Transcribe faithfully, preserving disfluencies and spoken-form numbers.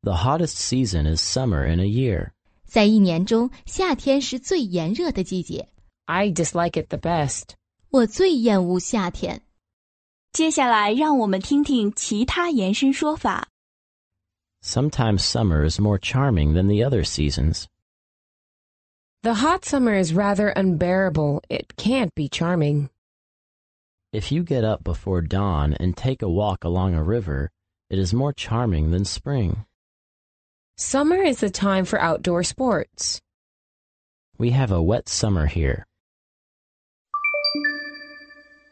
The hottest season is summer in a year. 在一年中，夏天是最炎热的季节。 I dislike it the best. 我最厌恶夏天。 接下来让我们听听其他延伸说法。 Sometimes summer is more charming than the other seasons. The hot summer is rather unbearable. It can't be charming. If you get up before dawn and take a walk along a river, it is more charming than spring. Summer is the time for outdoor sports. We have a wet summer here.